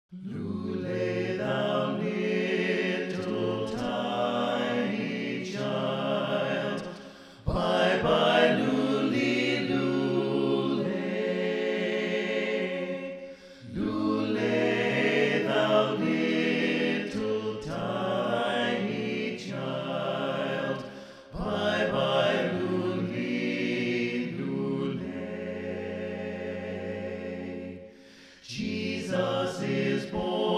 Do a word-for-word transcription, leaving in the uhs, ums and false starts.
Lule, thou little tiny child, bye bye, Lule, Lule. Lule, thou little tiny child, bye bye, Lule, Lule. Jesus is born.